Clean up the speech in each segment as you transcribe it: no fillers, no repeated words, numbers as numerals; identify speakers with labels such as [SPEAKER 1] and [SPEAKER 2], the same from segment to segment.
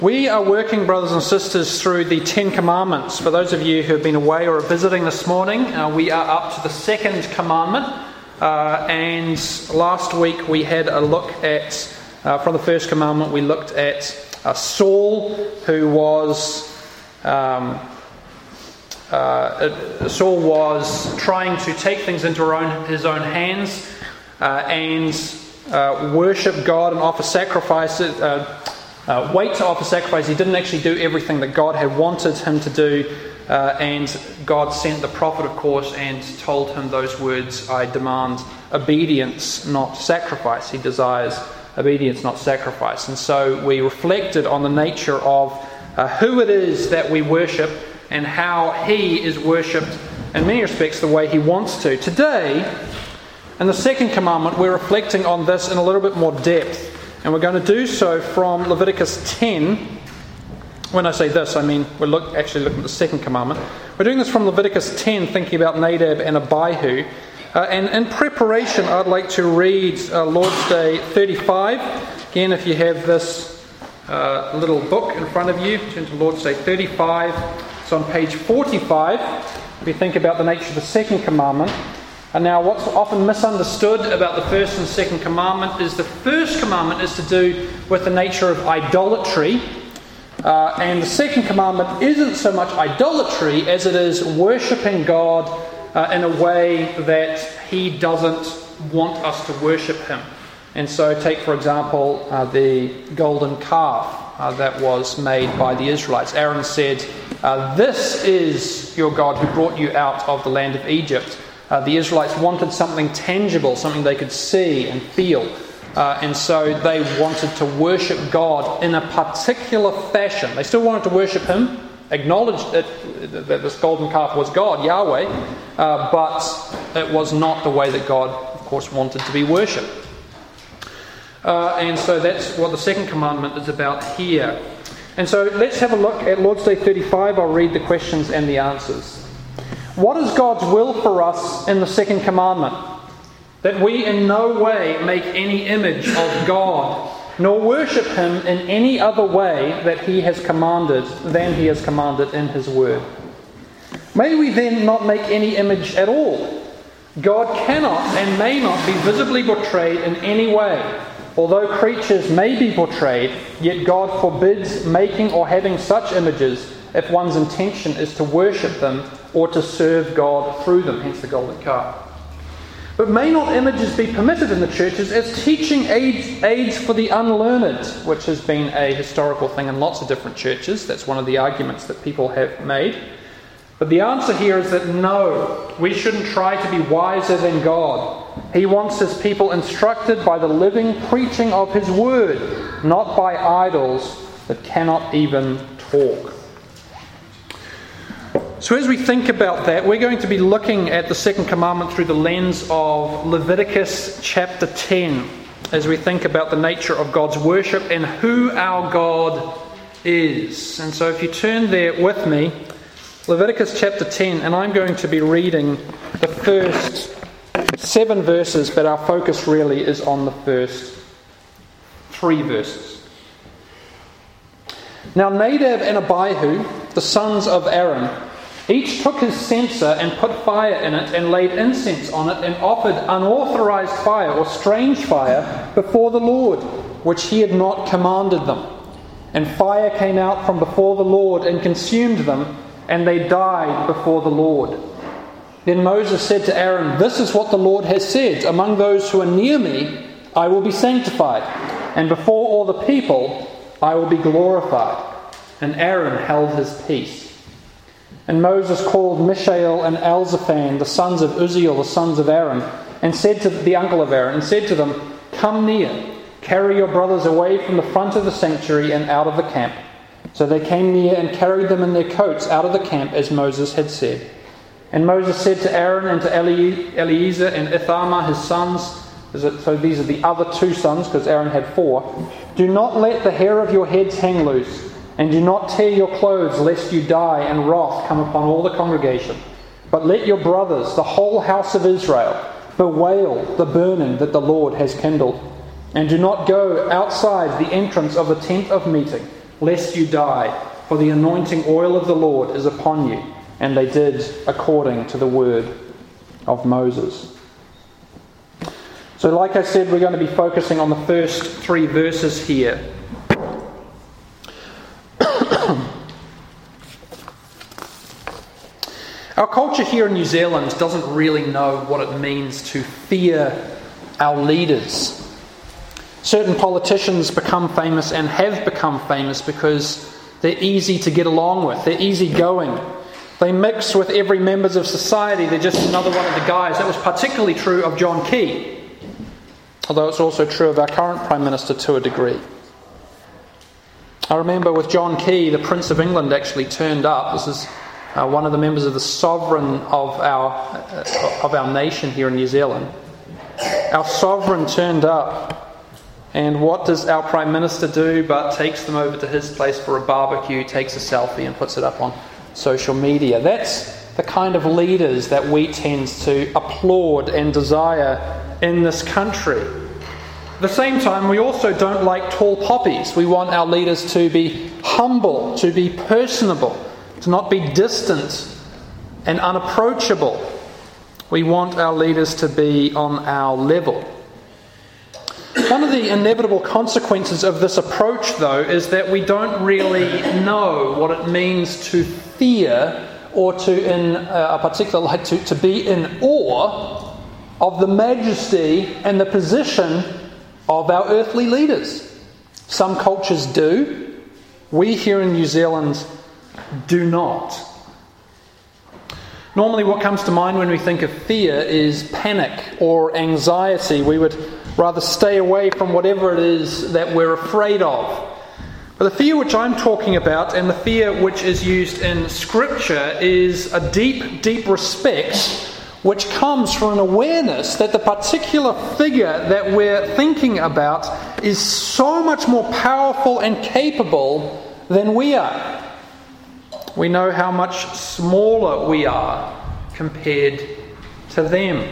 [SPEAKER 1] We are working, brothers and sisters, through the Ten Commandments. For those of you who have been away or are visiting this morning, we are up to the second commandment. And last week we had a look at, from the first commandment, we looked at Saul, who was trying to take things into his own hands and worship God and offer sacrifices. Wait to offer sacrifice. He didn't actually do everything that God had wanted him to do, and God sent the prophet, of course, and told him those words, I demand obedience, not sacrifice. He desires obedience, not sacrifice. And so we reflected on the nature of who it is that we worship and how he is worshipped in many respects the way he wants to. Today, in the second commandment, we're reflecting on this in a little bit more depth. And we're going to do so from Leviticus 10. When I say this, I mean we're actually looking at the second commandment. We're doing this from Leviticus 10, thinking about Nadab and Abihu. And in preparation, I'd like to read Lord's Day 35. Again, if you have this little book in front of you, turn to Lord's Day 35. It's on page 45. If you think about the nature of the second commandment. And now what's often misunderstood about the first and second commandment is the first commandment is to do with the nature of idolatry. And the second commandment isn't so much idolatry as it is worshipping God in a way that he doesn't want us to worship him. And so take, for example, the golden calf that was made by the Israelites. Aaron said, this is your God who brought you out of the land of Egypt. The Israelites wanted something tangible, something they could see and feel. And so they wanted to worship God in a particular fashion. They still wanted to worship him, acknowledged that this golden calf was God, Yahweh, but it was not the way that God, of course, wanted to be worshipped. And so that's what the second commandment is about here. And so let's have a look at Lord's Day 35. I'll read the questions and the answers. What is God's will for us in the second commandment? That we in no way make any image of God, nor worship him in any other way that he has commanded than he has commanded in his word. May we then not make any image at all. God cannot and may not be visibly portrayed in any way. Although creatures may be portrayed, yet God forbids making or having such images if one's intention is to worship them or to serve God through them, hence the golden calf. But may not images be permitted in the churches as teaching aids for the unlearned, which has been a historical thing in lots of different churches. That's one of the arguments that people have made. But the answer here is that no, we shouldn't try to be wiser than God. He wants his people instructed by the living preaching of his word, not by idols that cannot even talk. So as we think about that, we're going to be looking at the second commandment through the lens of Leviticus chapter 10, as we think about the nature of God's worship and who our God is. And so if you turn there with me, Leviticus chapter 10, and I'm going to be reading the first 7 verses, but our focus really is on the first 3 verses. Now Nadab and Abihu, the sons of Aaron, each took his censer and put fire in it and laid incense on it and offered unauthorized fire or strange fire before the Lord, which he had not commanded them. And fire came out from before the Lord and consumed them, and they died before the Lord. Then Moses said to Aaron, this is what the Lord has said, among those who are near me, I will be sanctified, and before all the people, I will be glorified. And Aaron held his peace. And Moses called Mishael and Elzaphan, the sons of Uzziel, the sons of Aaron, and said to the uncle of Aaron, and said to them, come near, carry your brothers away from the front of the sanctuary and out of the camp. So they came near and carried them in their coats out of the camp, as Moses had said. And Moses said to Aaron and to Eleazar and Ithamar, his sons, so these are the other 2 sons, because Aaron had 4, do not let the hair of your heads hang loose, and do not tear your clothes, lest you die and wrath come upon all the congregation. But let your brothers, the whole house of Israel, bewail the burning that the Lord has kindled. And do not go outside the entrance of the tent of meeting, lest you die, for the anointing oil of the Lord is upon you." And they did according to the word of Moses. So like I said, we're going to be focusing on the first 3 verses here. Our culture here in New Zealand doesn't really know what it means to fear our leaders. Certain politicians become famous and have become famous because they're easy to get along with. They're easygoing. They mix with every members of society. They're just another one of the guys. That was particularly true of John Key, although it's also true of our current Prime Minister to a degree. I remember with John Key, the Prince of England actually turned up. This is one of the members of the sovereign of our nation here in New Zealand. Our sovereign turned up, and what does our Prime Minister do but takes them over to his place for a barbecue, takes a selfie and puts it up on social media. That's the kind of leaders that we tend to applaud and desire in this country. At the same time, we also don't like tall poppies. We want our leaders to be humble, to be personable, to not be distant and unapproachable. We want our leaders to be on our level. One of the inevitable consequences of this approach, though, is that we don't really know what it means to fear, or to, in a particular light, to be in awe of the majesty and the position of our earthly leaders. Some cultures do. We here in New Zealand do not. Normally what comes to mind when we think of fear is panic or anxiety. We would rather stay away from whatever it is that we're afraid of. But the fear which I'm talking about, and the fear which is used in Scripture, is a deep, deep respect which comes from an awareness that the particular figure that we're thinking about is so much more powerful and capable than we are. We know how much smaller we are compared to them.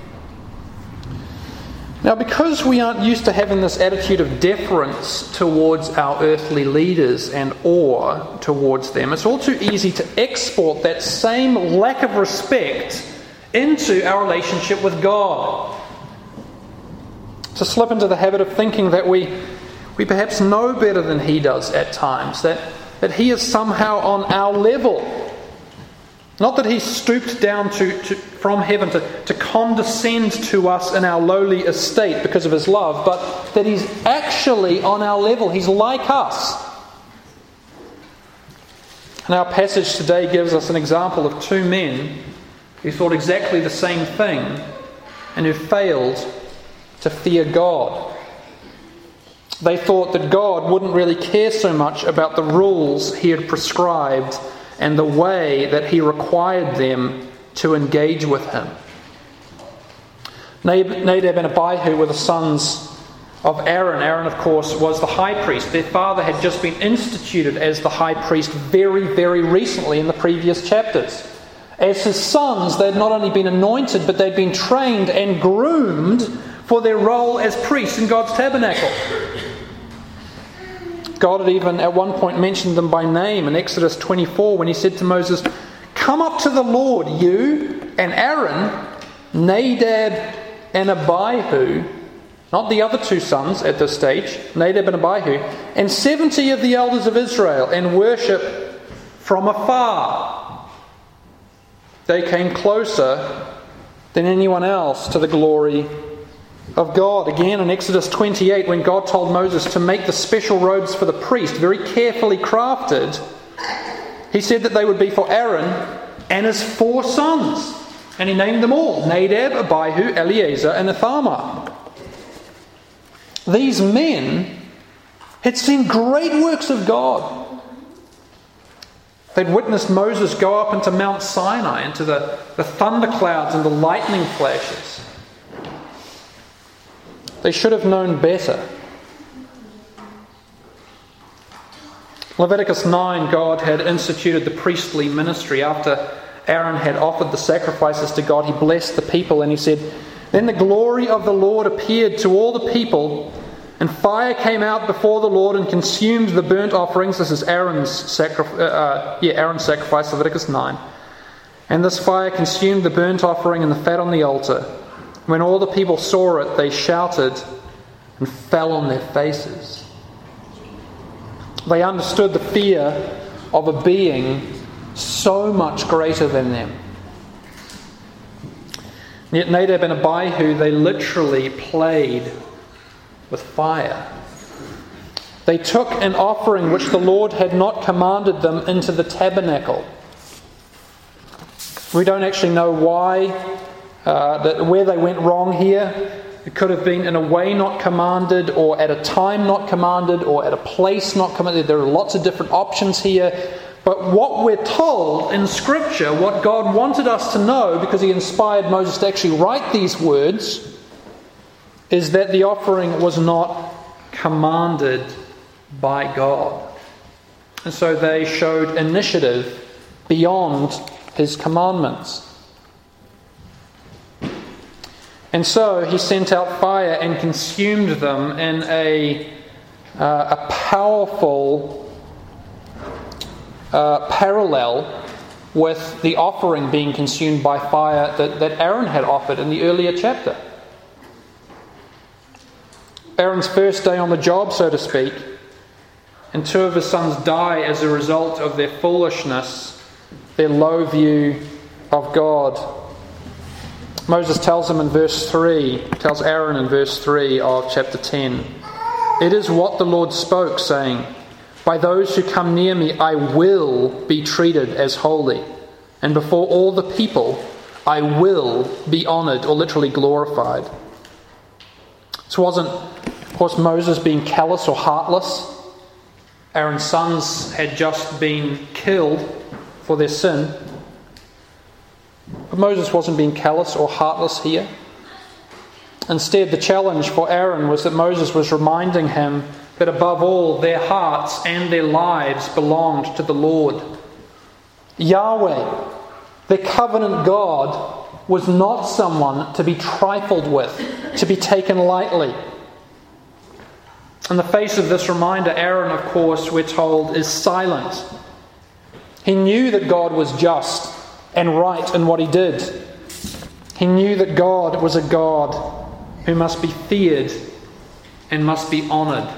[SPEAKER 1] Now, because we aren't used to having this attitude of deference towards our earthly leaders and awe towards them, it's all too easy to export that same lack of respect into our relationship with God. To slip into the habit of thinking that we perhaps know better than He does at times, that He is somehow on our level. Not that He stooped down from heaven to condescend to us in our lowly estate because of His love, but that He's actually on our level. He's like us. And our passage today gives us an example of 2 men who thought exactly the same thing and who failed to fear God. They thought that God wouldn't really care so much about the rules He had prescribed and the way that He required them to engage with Him. Nadab and Abihu were the sons of Aaron. Aaron, of course, was the high priest. Their father had just been instituted as the high priest very, very recently in the previous chapters. As his sons, they had not only been anointed, but they'd been trained and groomed for their role as priests in God's tabernacle. God had even at one point mentioned them by name in Exodus 24 when He said to Moses, "Come up to the Lord, you and Aaron, Nadab and Abihu," not the other 2 sons at this stage, Nadab and Abihu, "and 70 of the elders of Israel, and worship from afar." They came closer than anyone else to the glory of God. Again in Exodus 28, when God told Moses to make the special robes for the priest, very carefully crafted, He said that they would be for Aaron and his 4 sons. And He named them all: Nadab, Abihu, Eleazar, and Ithamar. These men had seen great works of God. They'd witnessed Moses go up into Mount Sinai, into the thunderclouds and the lightning flashes. They should have known better. Leviticus 9, God had instituted the priestly ministry. After Aaron had offered the sacrifices to God, he blessed the people and he said, "Then the glory of the Lord appeared to all the people, And fire came out before the Lord and consumed the burnt offerings. This is Aaron's sacrifice, Leviticus 9. And this fire consumed the burnt offering and the fat on the altar. When all the people saw it, they shouted and fell on their faces. They understood the fear of a being so much greater than them. Yet Nadab and Abihu, they literally played with fire. They took an offering which the Lord had not commanded them into the tabernacle. We don't actually know why, where they went wrong here. It could have been in a way not commanded, or at a time not commanded, or at a place not commanded. There are lots of different options here. But what we're told in Scripture, what God wanted us to know, because He inspired Moses to actually write these words, is that the offering was not commanded by God. And so they showed initiative beyond His commandments. And so He sent out fire and consumed them in a powerful parallel with the offering being consumed by fire that Aaron had offered in the earlier chapter. Aaron's first day on the job, so to speak, and two of his sons die as a result of their foolishness, their low view of God. Moses tells Aaron in verse 3 of chapter 10, "It is what the Lord spoke, saying, by those who come near me I will be treated as holy, and before all the people I will be honoured," or literally glorified. This wasn't, of course, Moses being callous or heartless. Aaron's sons had just been killed for their sin. But Moses wasn't being callous or heartless here. Instead, the challenge for Aaron was that Moses was reminding him that above all, their hearts and their lives belonged to the Lord. Yahweh, their covenant God, was not someone to be trifled with, to be taken lightly. In the face of this reminder, Aaron, of course, we're told, is silent. He knew that God was just and right in what he did. He knew that God was a God who must be feared and must be honoured.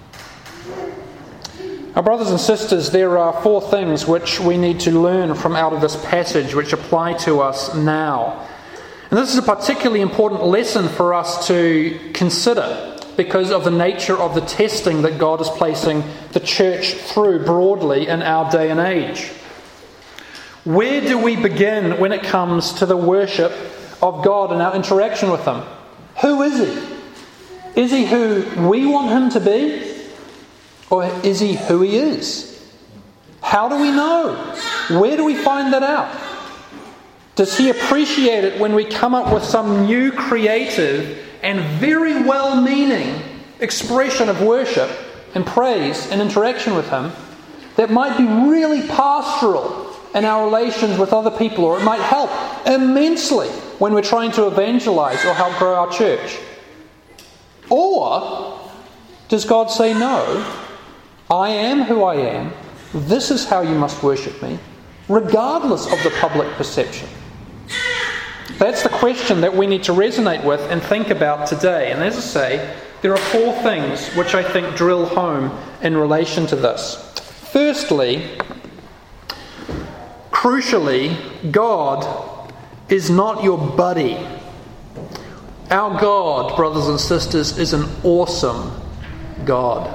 [SPEAKER 1] Our brothers and sisters, there are 4 things which we need to learn from out of this passage which apply to us now. And this is a particularly important lesson for us to consider because of the nature of the testing that God is placing the church through broadly in our day and age. Where do we begin when it comes to the worship of God and our interaction with Him? Who is He? Is He who we want Him to be? Or is He who He is? How do we know? Where do we find that out? Does He appreciate it when we come up with some new creative and very well-meaning expression of worship and praise and interaction with Him that might be really pastoral in our relations with other people, or it might help immensely when we're trying to evangelize or help grow our church? Or does God say, no, I am who I am, this is how you must worship me, regardless of the public perception? That's the question that we need to resonate with and think about today. And as I say, there are 4 things which I think drill home in relation to this. Firstly, crucially, God is not your buddy. Our God, brothers and sisters, is an awesome God.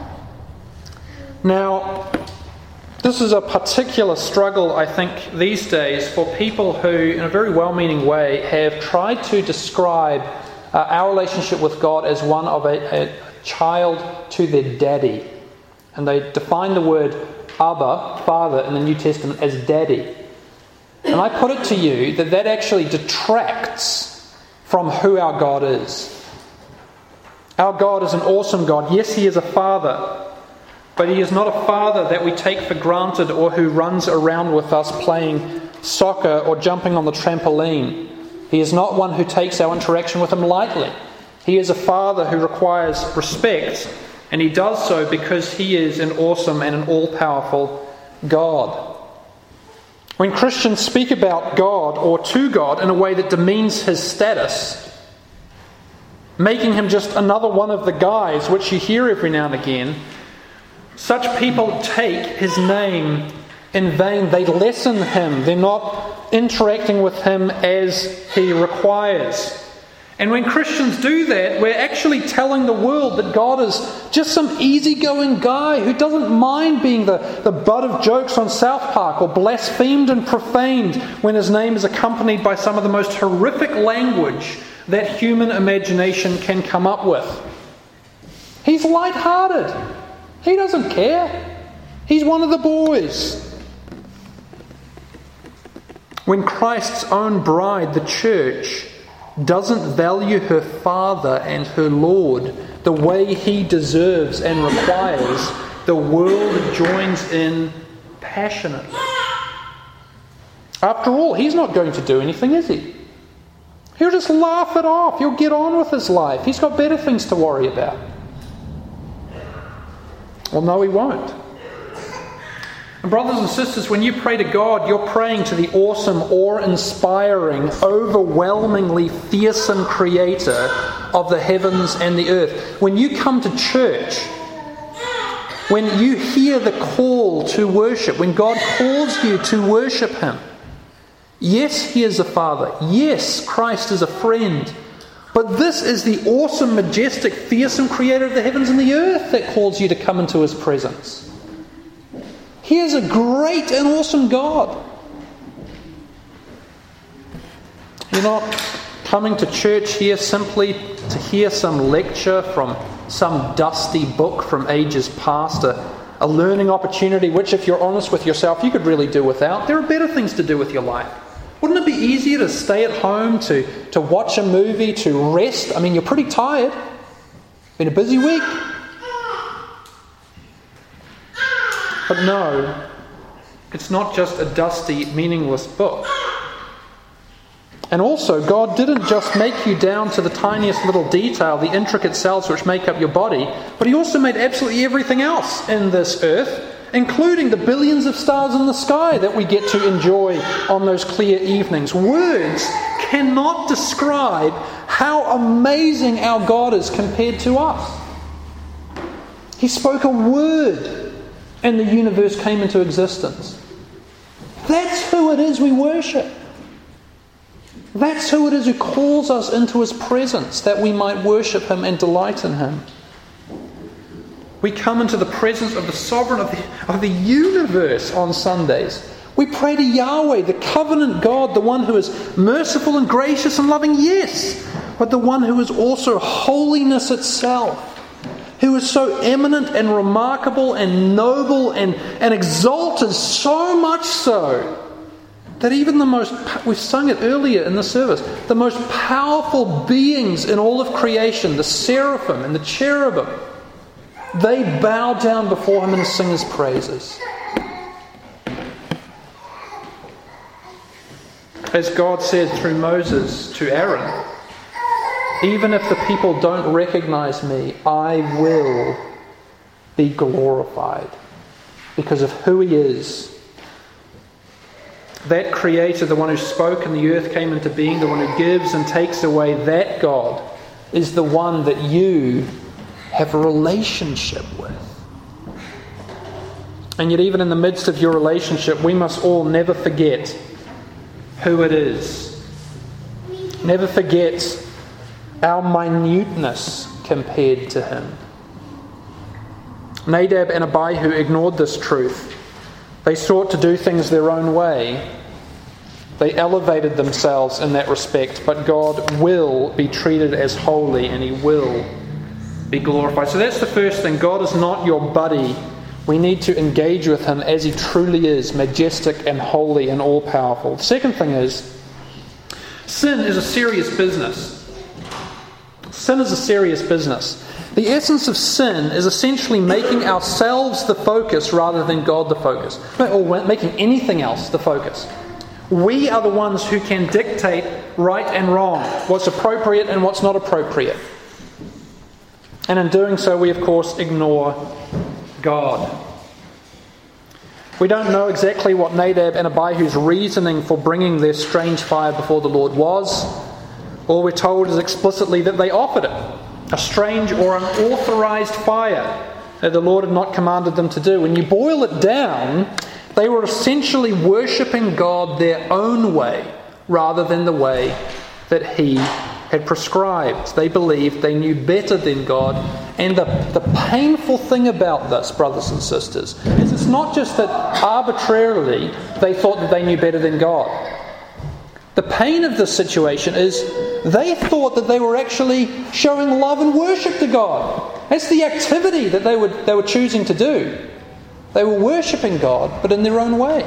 [SPEAKER 1] Now, this is a particular struggle, I think, these days for people who, in a very well-meaning way, have tried to describe our relationship with God as one of a child to their daddy. And they define the word Abba, Father, in the New Testament as daddy. And I put it to you that actually detracts from who our God is. Our God is an awesome God. Yes, He is a Father, but He is not a Father that we take for granted or who runs around with us playing soccer or jumping on the trampoline. He is not one who takes our interaction with Him lightly. He is a Father who requires respect, and He does so because He is an awesome and an all-powerful God. When Christians speak about God or to God in a way that demeans His status, making Him just another one of the guys, which you hear every now and again, such people take His name in vain. They lessen Him. They're not interacting with Him as He requires. And when Christians do that, we're actually telling the world that God is just some easygoing guy who doesn't mind being the butt of jokes on South Park or blasphemed and profaned when His name is accompanied by some of the most horrific language that human imagination can come up with. He's light-hearted. He doesn't care. He's one of the boys. When Christ's own bride, the church, doesn't value her Father and her Lord the way He deserves and requires, the world joins in passionately. After all, He's not going to do anything, is He? He'll just laugh it off. He'll get on with His life. He's got better things to worry about. Well, no, He won't. And brothers and sisters, when you pray to God, you're praying to the awesome, awe-inspiring, overwhelmingly fearsome Creator of the heavens and the earth. When you come to church, when you hear the call to worship, when God calls you to worship Him, yes, He is a Father. Yes, Christ is a friend. But this is the awesome, majestic, fearsome Creator of the heavens and the earth that calls you to come into His presence. He is a great and awesome God. You're not coming to church here simply to hear some lecture from some dusty book from ages past, a learning opportunity which, if you're honest with yourself, you could really do without. There are better things to do with your life. Wouldn't it be easier to stay at home, to watch a movie, to rest? I mean, you're pretty tired. Been a busy week. But no, it's not just a dusty, meaningless book. And also, God didn't just make you down to the tiniest little detail, the intricate cells which make up your body, but He also made absolutely everything else in this earth, including the billions of stars in the sky that we get to enjoy on those clear evenings. Words cannot describe how amazing our God is compared to us. He spoke a word and the universe came into existence. That's who it is we worship. That's who it is who calls us into His presence, that we might worship Him and delight in Him. We come into the presence of the sovereign of the universe on Sundays. We pray to Yahweh, the covenant God, the one who is merciful and gracious and loving, yes, but the one who is also holiness itself, who is so eminent and remarkable and noble and exalted, so much so that even the most, we've sung it earlier in the service, the most powerful beings in all of creation, the seraphim and the cherubim, they bow down before Him and sing His praises. As God said through Moses to Aaron, even if the people don't recognize me, I will be glorified because of who He is. That Creator, the one who spoke and the earth came into being, the one who gives and takes away, that God is the one that you have a relationship with. And yet even in the midst of your relationship, we must all never forget who it is. Never forget our minuteness compared to Him. Nadab and Abihu ignored this truth. They sought to do things their own way. They elevated themselves in that respect, but God will be treated as holy and He will be glorified. So that's the first thing. God is not your buddy. We need to engage with Him as He truly is, majestic and holy and all-powerful. The second thing is, sin is a serious business. Sin is a serious business. The essence of sin is essentially making ourselves the focus rather than God the focus, or making anything else the focus. We are the ones who can dictate right and wrong, what's appropriate and what's not appropriate. And in doing so, we of course ignore God. We don't know exactly what Nadab and Abihu's reasoning for bringing their strange fire before the Lord was. All we're told is explicitly that they offered it, a strange or unauthorized fire that the Lord had not commanded them to do. When you boil it down, they were essentially worshipping God their own way rather than the way that He had prescribed. They believed they knew better than God. And the painful thing about this, brothers and sisters, is it's not just that arbitrarily they thought that they knew better than God. The pain of this situation is they thought that they were actually showing love and worship to God. That's the activity that they were choosing to do. They were worshipping God, but in their own way.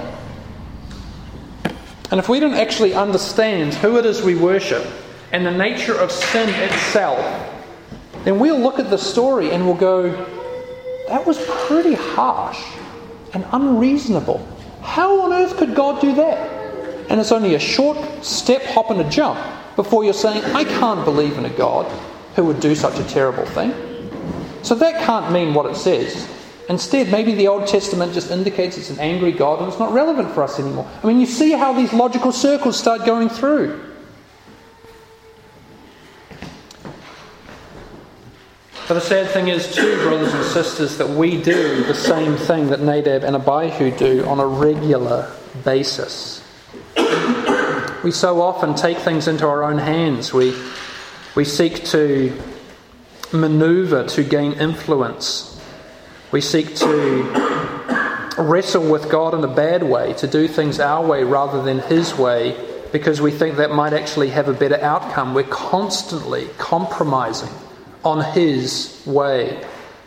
[SPEAKER 1] And if we don't actually understand who it is we worship and the nature of sin itself, then we'll look at the story and we'll go, that was pretty harsh and unreasonable. How on earth could God do that? And it's only a short step, hop and a jump before you're saying, I can't believe in a God who would do such a terrible thing. So that can't mean what it says. Instead, maybe the Old Testament just indicates it's an angry God and it's not relevant for us anymore. I mean, you see how these logical circles start going through. But the sad thing is too, brothers and sisters, that we do the same thing that Nadab and Abihu do on a regular basis. We so often take things into our own hands. We seek to maneuver to gain influence. We seek to wrestle with God in a bad way, to do things our way rather than His way, because we think that might actually have a better outcome. We're constantly compromising on His way.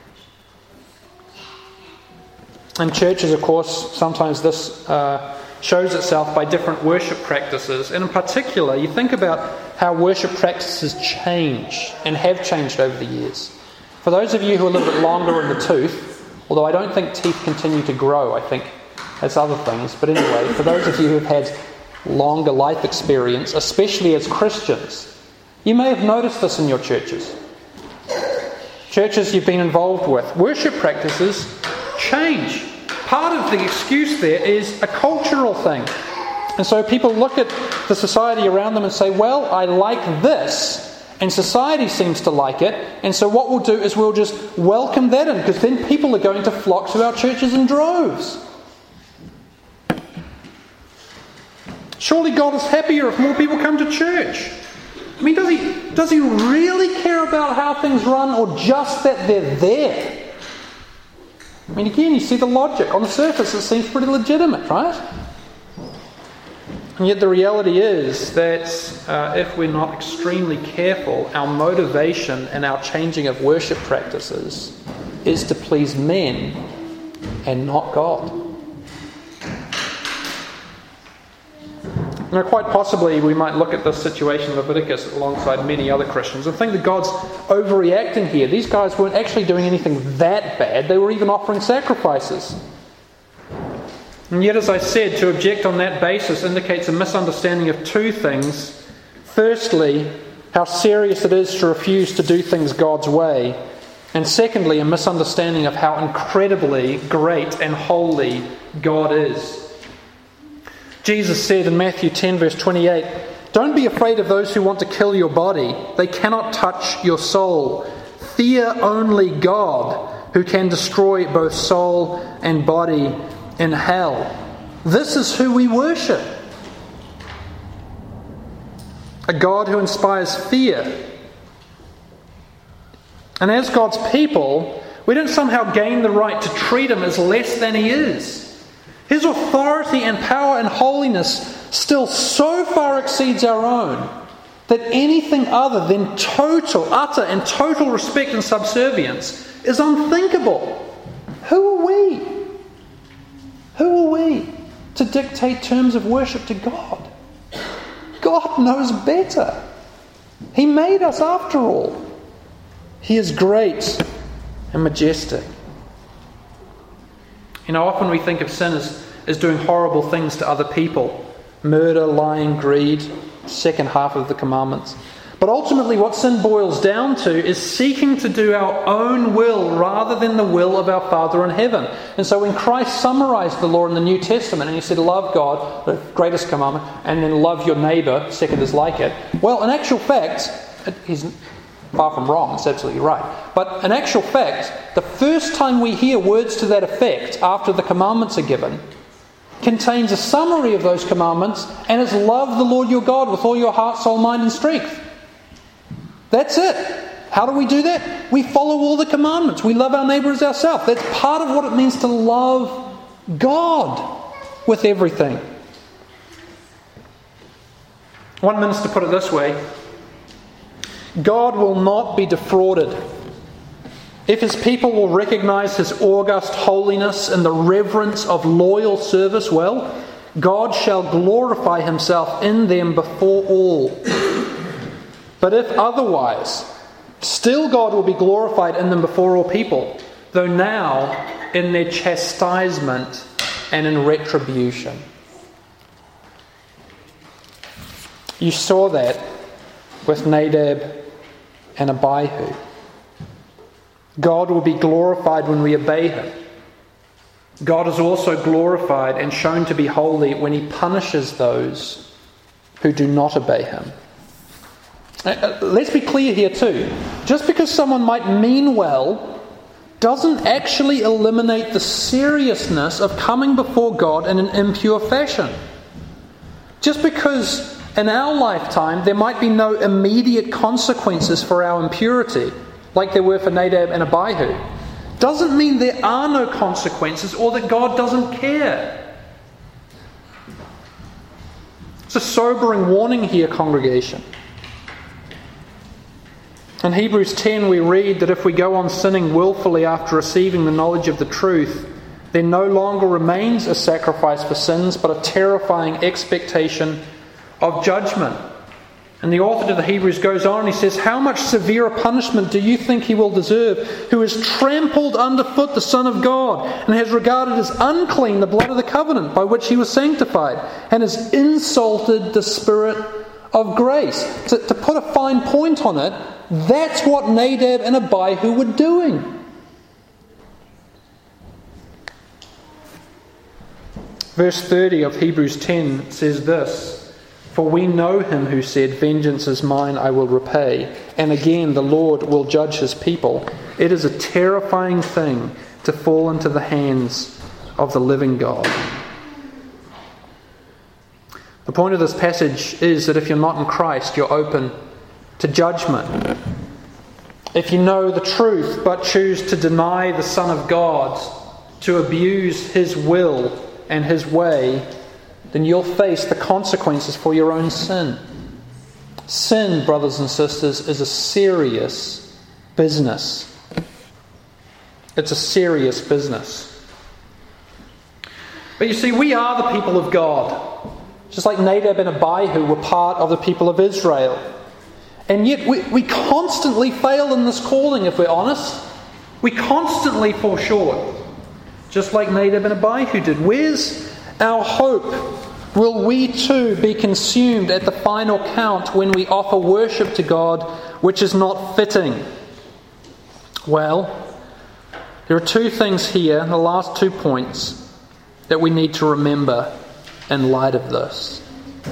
[SPEAKER 1] In churches, of course, sometimes this shows itself by different worship practices. And in particular, you think about how worship practices change and have changed over the years. For those of you who are a little bit longer in the tooth, although I don't think teeth continue to grow, I think that's other things. But anyway, for those of you who have had longer life experience, especially as Christians, you may have noticed this in your churches. Churches you've been involved with, worship practices change. Part of the excuse there is a cultural thing. And so people look at the society around them and say, well, I like this, and society seems to like it, and so what we'll do is we'll just welcome that in, because then people are going to flock to our churches in droves. Surely God is happier if more people come to church. I mean, does he really care about how things run, or just that they're there? I mean, again, you see the logic. On the surface, it seems pretty legitimate, right? And yet the reality is that if we're not extremely careful, our motivation and our changing of worship practices is to please men and not God. Now, quite possibly, we might look at this situation in Leviticus alongside many other Christians and think that God's overreacting here. These guys weren't actually doing anything that bad. They were even offering sacrifices. And yet, as I said, to object on that basis indicates a misunderstanding of two things. Firstly, how serious it is to refuse to do things God's way. And secondly, a misunderstanding of how incredibly great and holy God is. Jesus said in Matthew 10 verse 28, "Don't be afraid of those who want to kill your body. They cannot touch your soul. Fear only God, who can destroy both soul and body in hell." This is who we worship. A God who inspires fear. And as God's people, we don't somehow gain the right to treat Him as less than He is. His authority and power and holiness still so far exceeds our own that anything other than utter and total respect and subservience is unthinkable. Who are we? Who are we to dictate terms of worship to God? God knows better. He made us after all. He is great and majestic. You know, often we think of sin as doing horrible things to other people. Murder, lying, greed, second half of the commandments. But ultimately what sin boils down to is seeking to do our own will rather than the will of our Father in heaven. And so when Christ summarized the law in the New Testament and he said, love God, the greatest commandment, and then love your neighbour, second is like it. Well, in actual fact, he's far from wrong, it's absolutely right. But in actual fact, the first time we hear words to that effect after the commandments are given contains a summary of those commandments, and it's love the Lord your God with all your heart, soul, mind and strength. That's it. How do we do that? We follow all the commandments. We love our neighbour as ourselves. That's part of what it means to love God with everything. One minister put it this way: God will not be defrauded. If his people will recognize his august holiness and the reverence of loyal service, well, God shall glorify himself in them before all. But if otherwise, still God will be glorified in them before all people, though now in their chastisement and in retribution. You saw that with Nadab and Abihu. God will be glorified when we obey him. God is also glorified and shown to be holy when he punishes those who do not obey him. Let's be clear here too. Just because someone might mean well doesn't actually eliminate the seriousness of coming before God in an impure fashion. Just because in our lifetime there might be no immediate consequences for our impurity, like there were for Nadab and Abihu, doesn't mean there are no consequences or that God doesn't care. It's a sobering warning here, congregation. In Hebrews 10 we read that if we go on sinning willfully after receiving the knowledge of the truth, there no longer remains a sacrifice for sins, but a terrifying expectation of judgment. And the author to the Hebrews goes on and he says, how much severer punishment do you think he will deserve, who has trampled underfoot the Son of God, and has regarded as unclean the blood of the covenant by which he was sanctified, and has insulted the Spirit of grace? To put a fine point on it, that's what Nadab and Abihu were doing. Verse 30 of Hebrews 10 says this: for we know him who said, vengeance is mine, I will repay. And again, the Lord will judge his people. It is a terrifying thing to fall into the hands of the living God. The point of this passage is that if you're not in Christ, you're open to judgment. If you know the truth but choose to deny the Son of God, to abuse his will and his way, then you'll face the consequences for your own sin. Sin, brothers and sisters, is a serious business. It's a serious business. But you see, we are the people of God. Just like Nadab and Abihu were part of the people of Israel. And yet we constantly fail in this calling, if we're honest. We constantly fall short. Just like Nadab and Abihu did. Where's our hope? Will we too be consumed at the final count when we offer worship to God which is not fitting? Well, there are two things here, the last 2 points, that we need to remember in light of this.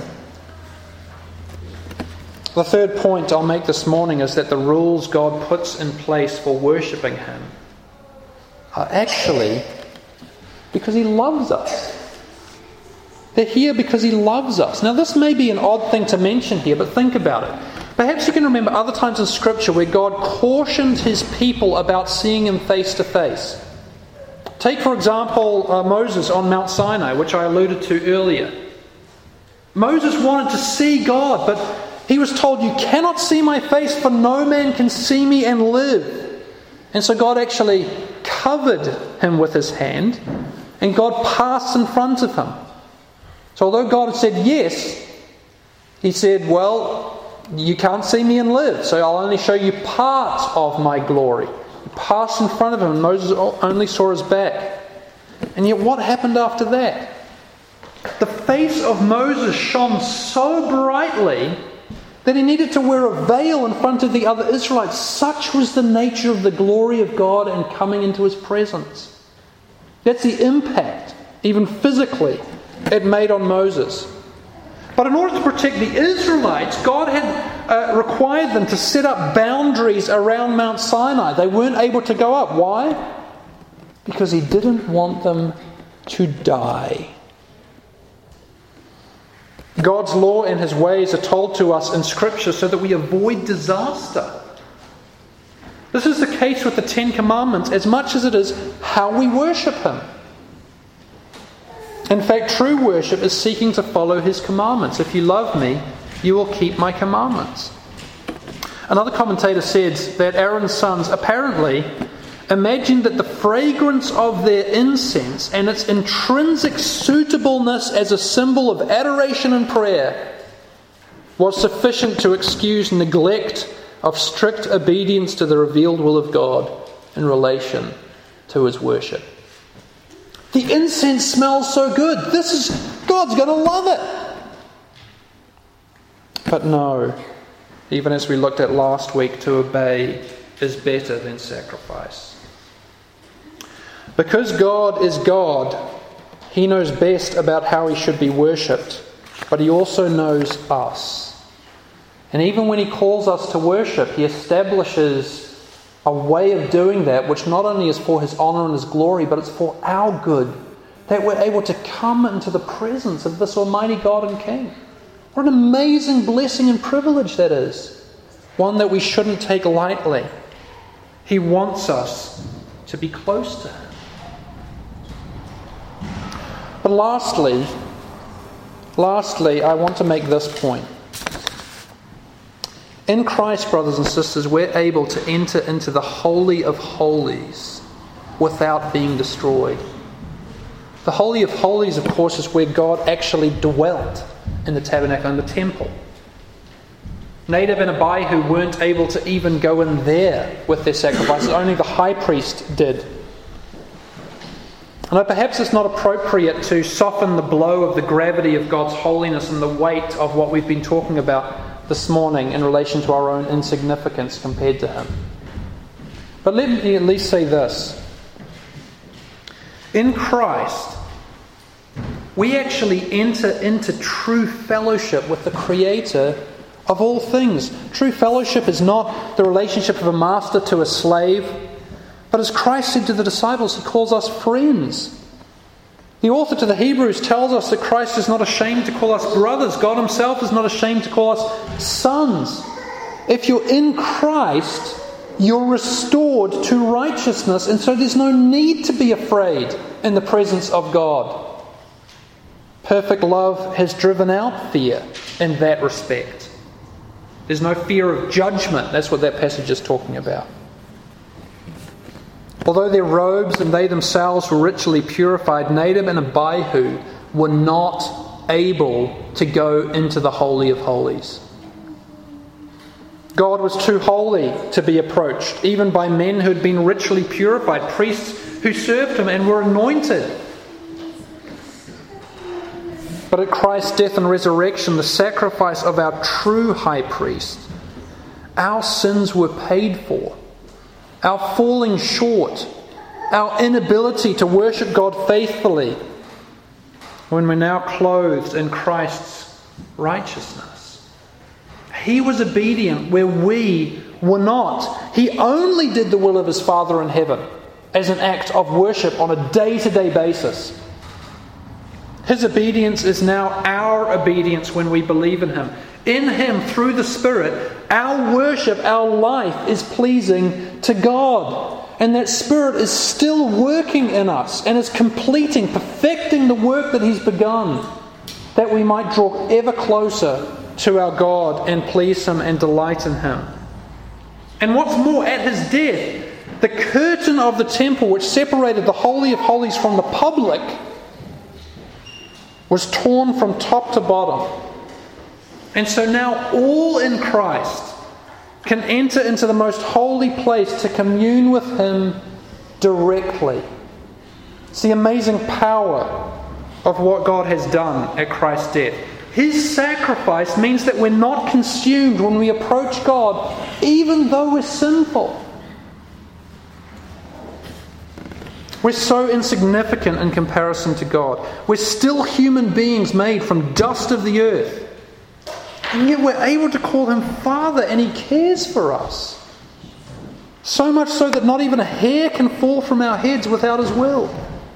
[SPEAKER 1] The third point I'll make this morning is that the rules God puts in place for worshipping him are actually because he loves us. They're here because he loves us. Now this may be an odd thing to mention here, but think about it. Perhaps you can remember other times in Scripture where God cautioned his people about seeing him face to face. Take for example Moses on Mount Sinai, which I alluded to earlier. Moses wanted to see God, but he was told, you cannot see my face, for no man can see me and live. And so God actually covered him with his hand, and God passed in front of him. So although God had said yes, he said, well, you can't see me and live, so I'll only show you part of my glory. He passed in front of him, and Moses only saw his back. And yet what happened after that? The face of Moses shone so brightly that he needed to wear a veil in front of the other Israelites. Such was the nature of the glory of God and coming into his presence. That's the impact, even physically, it made on Moses. But in order to protect the Israelites, God had required them to set up boundaries around Mount Sinai. They weren't able to go up. Why? Because he didn't want them to die. God's law and his ways are told to us in Scripture so that we avoid disaster. This is the case with the Ten Commandments as much as it is how we worship him. In fact, true worship is seeking to follow his commandments. If you love me, you will keep my commandments. Another commentator said that Aaron's sons apparently imagined that the fragrance of their incense and its intrinsic suitableness as a symbol of adoration and prayer was sufficient to excuse neglect of strict obedience to the revealed will of God in relation to his worship. The incense smells so good. God's going to love it. But no, even as we looked at last week, to obey is better than sacrifice. Because God is God, he knows best about how he should be worshipped, but he also knows us. And even when he calls us to worship, he establishes a way of doing that which not only is for his honour and his glory, but it's for our good, that we're able to come into the presence of this Almighty God and King. What an amazing blessing and privilege that is. One that we shouldn't take lightly. He wants us to be close to him. But lastly, I want to make this point. In Christ, brothers and sisters, we're able to enter into the Holy of Holies without being destroyed. The Holy of Holies, of course, is where God actually dwelt in the tabernacle and the temple. Nadab and Abihu weren't able to even go in there with their sacrifices. Only the high priest did. And perhaps it's not appropriate to soften the blow of the gravity of God's holiness and the weight of what we've been talking about this morning in relation to our own insignificance compared to him. But let me at least say this. In Christ, we actually enter into true fellowship with the Creator of all things. True fellowship is not the relationship of a master to a slave, but as Christ said to the disciples, he calls us friends. The author to the Hebrews tells us that Christ is not ashamed to call us brothers. God himself is not ashamed to call us sons. If you're in Christ, you're restored to righteousness, and so there's no need to be afraid in the presence of God. Perfect love has driven out fear in that respect. There's no fear of judgment. That's what that passage is talking about. Although their robes and they themselves were ritually purified, Nadab and Abihu were not able to go into the Holy of Holies. God was too holy to be approached, even by men who had been ritually purified, priests who served him and were anointed. But at Christ's death and resurrection, the sacrifice of our true high priest, our sins were paid for. Our falling short, our inability to worship God faithfully, when we're now clothed in Christ's righteousness. He was obedient where we were not. He only did the will of his Father in heaven as an act of worship on a day-to-day basis. His obedience is now our obedience when we believe in him. In him, through the Spirit, our worship, our life is pleasing to God. And that Spirit is still working in us and is completing, perfecting the work that he's begun, that we might draw ever closer to our God and please him and delight in him. And what's more, at his death, the curtain of the temple which separated the Holy of Holies from the public was torn from top to bottom. And so now all in Christ can enter into the most holy place to commune with him directly. It's the amazing power of what God has done at Christ's death. His sacrifice means that we're not consumed when we approach God, even though we're sinful. We're so insignificant in comparison to God. We're still human beings made from dust of the earth. And yet we're able to call Him Father, and He cares for us. So much so that not even a hair can fall from our heads without His will.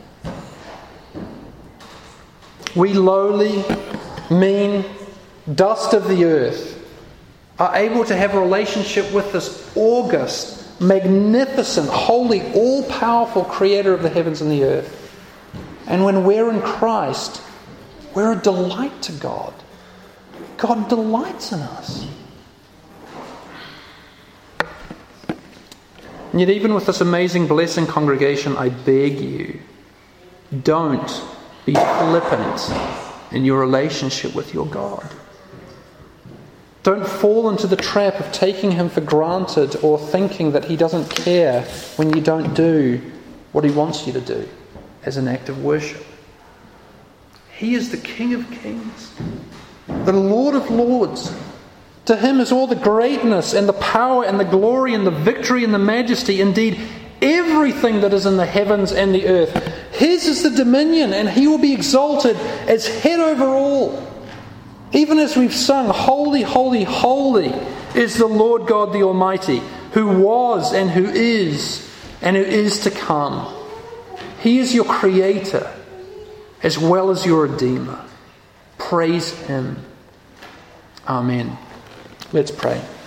[SPEAKER 1] We lowly, mean, dust of the earth are able to have a relationship with this august, magnificent, holy, all-powerful Creator of the heavens and the earth. And when we're in Christ, we're a delight to God. God delights in us. And yet even with this amazing blessing, congregation, I beg you, don't be flippant in your relationship with your God. Don't fall into the trap of taking Him for granted or thinking that He doesn't care when you don't do what He wants you to do as an act of worship. He is the King of Kings, the Lord of Lords. To Him is all the greatness and the power and the glory and the victory and the majesty, indeed everything that is in the heavens and the earth. His is the dominion, and He will be exalted as head over all. Even as we've sung, holy, holy, holy is the Lord God the Almighty, who was and who is to come. He is your Creator as well as your Redeemer. Praise Him. Amen. Let's pray.